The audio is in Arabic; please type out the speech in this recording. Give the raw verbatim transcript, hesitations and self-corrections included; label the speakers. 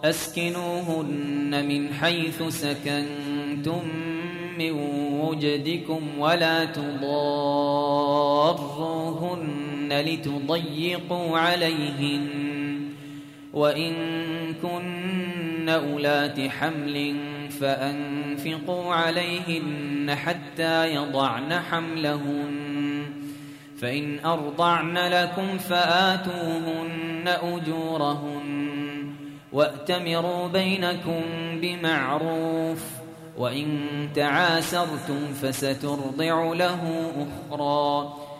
Speaker 1: أسكنوهن من حيث سكنتم من وجدكم ولا تضاروهن لتضيقوا عليهن وإن كن أولات حمل فأنفقوا عليهن حتى يضعن حملهن فإن أرضعن لكم فآتوهن أجورهن وأتمروا بينكم بمعروف وإن تعاسرتم فسترضع له أخرى